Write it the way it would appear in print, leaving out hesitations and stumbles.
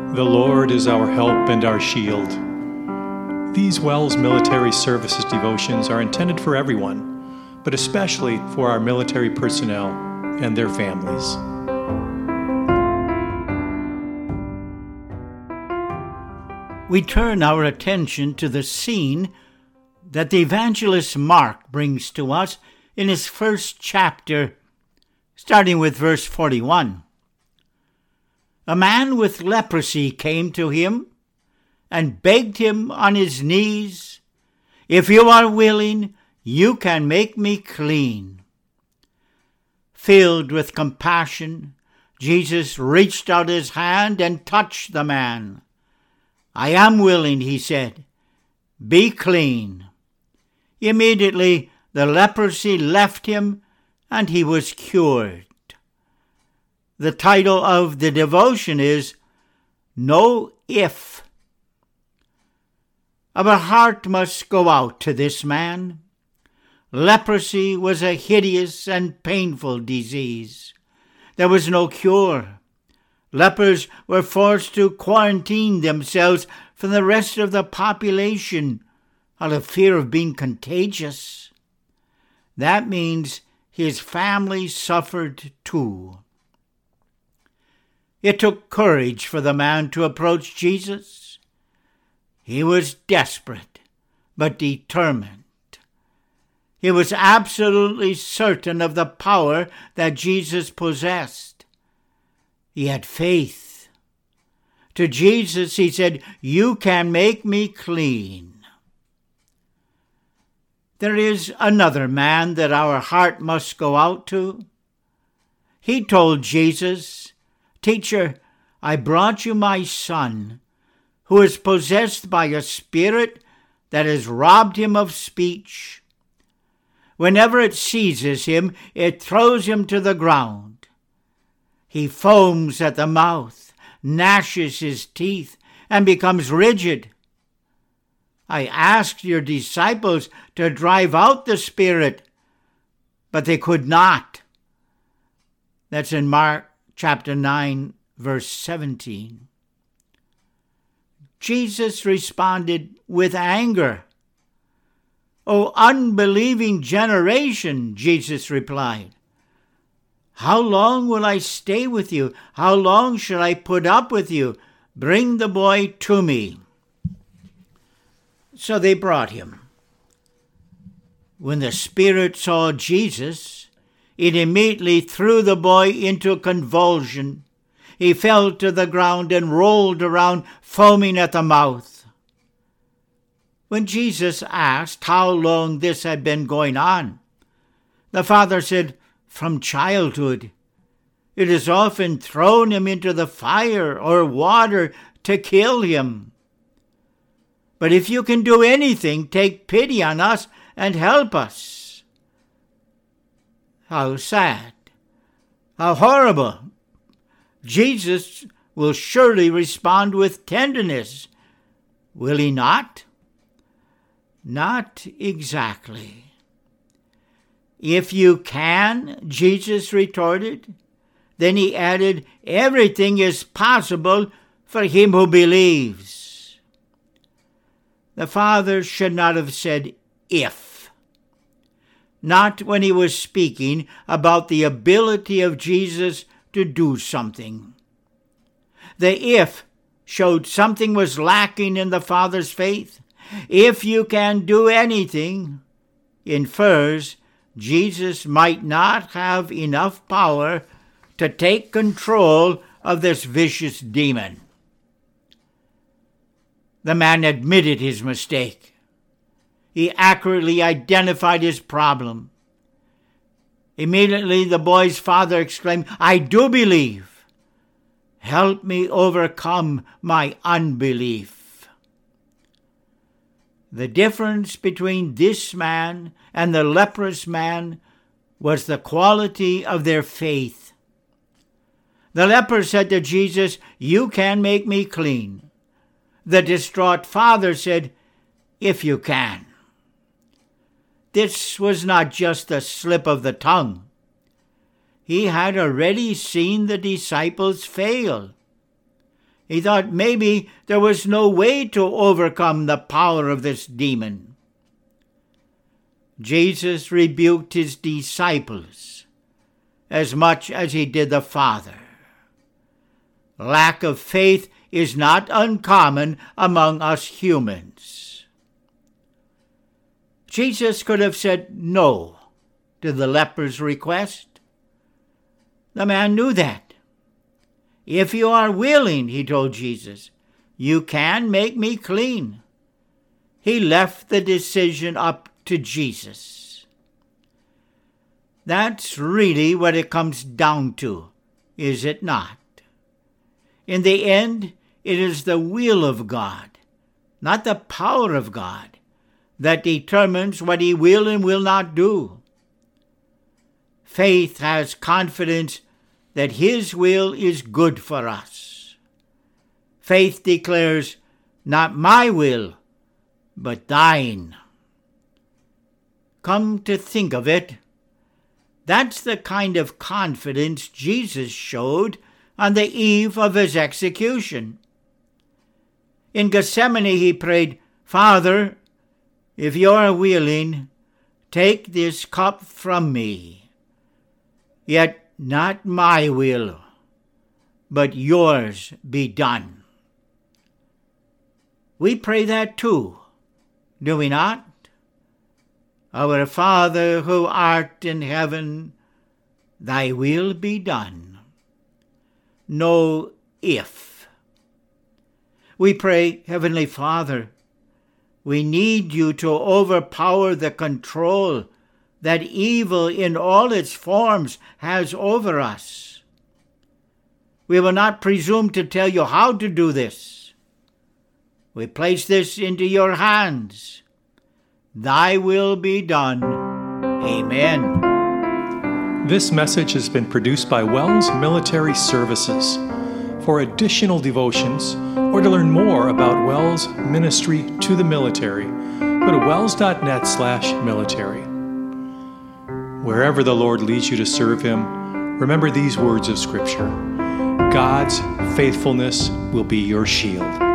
The Lord is our help and our shield. These WELS Military Services devotions are intended for everyone, but especially for our military personnel and their families. We turn our attention to the scene that the evangelist Mark brings to us in his first chapter, starting with verse 41. A man with leprosy came to him and begged him on his knees, "If you are willing, you can make me clean." Filled with compassion, Jesus reached out his hand and touched the man. "I am willing," he said. "Be clean." Immediately the leprosy left him and he was cured. The title of the devotion is No If. Our heart must go out to this man. Leprosy was a hideous and painful disease. There was no cure. Lepers were forced to quarantine themselves from the rest of the population out of fear of being contagious. That means his family suffered too. It took courage for the man to approach Jesus. He was desperate, but determined. He was absolutely certain of the power that Jesus possessed. He had faith. To Jesus, he said, "You can make me clean." There is another man that our heart must go out to. He told Jesus, "Teacher, I brought you my son, who is possessed by a spirit that has robbed him of speech. Whenever it seizes him, it throws him to the ground. He foams at the mouth, gnashes his teeth, and becomes rigid. I asked your disciples to drive out the spirit, but they could not." That's in Mark chapter 9, verse 17. Jesus responded with anger. "O unbelieving generation," Jesus replied, "how long will I stay with you? How long shall I put up with you? Bring the boy to me." So they brought him. When the spirit saw Jesus, it immediately threw the boy into a convulsion. He fell to the ground and rolled around, foaming at the mouth. When Jesus asked how long this had been going on, the father said, "From childhood. It has often thrown him into the fire or water to kill him. But if you can do anything, take pity on us and help us." How sad. How horrible. Jesus will surely respond with tenderness. Will he not? Not exactly. "If you can," Jesus retorted. Then he added, "Everything is possible for him who believes." The Father should not have said "if." Not when he was speaking about the ability of Jesus to do something. The "if" showed something was lacking in the Father's faith. If you can do anything infers Jesus might not have enough power to take control of this vicious demon. The man admitted his mistake. He accurately identified his problem. Immediately the boy's father exclaimed, "I do believe. Help me overcome my unbelief." The difference between this man and the leprous man was the quality of their faith. The leper said to Jesus, "You can make me clean." The distraught father said, "If you can." This was not just a slip of the tongue. He had already seen the disciples fail. He thought maybe there was no way to overcome the power of this demon. Jesus rebuked his disciples as much as he did the Father. Lack of faith is not uncommon among us humans. Jesus could have said no to the leper's request. The man knew that. If you are willing, he told Jesus, you can make me clean. He left the decision up to Jesus. That's really what it comes down to, is it not? In the end, it is the will of God, not the power of God, that determines what he will and will not do. Faith has confidence that his will is good for us. Faith declares, not my will, but thine. Come to think of it, that's the kind of confidence Jesus showed on the eve of his execution. In Gethsemane he prayed, Father, if you are willing, take this cup from me. Yet not my will, but yours be done. We pray that too, do we not? Our Father who art in heaven, thy will be done. No if. We pray, Heavenly Father, we need you to overpower the control that evil in all its forms has over us. We will not presume to tell you how to do this. We place this into your hands. Thy will be done. Amen. This message has been produced by Wells Military Services. For additional devotions or to learn more about Wells' ministry to the military, go to wells.net/military. Wherever the Lord leads you to serve him, remember these words of Scripture. God's faithfulness will be your shield.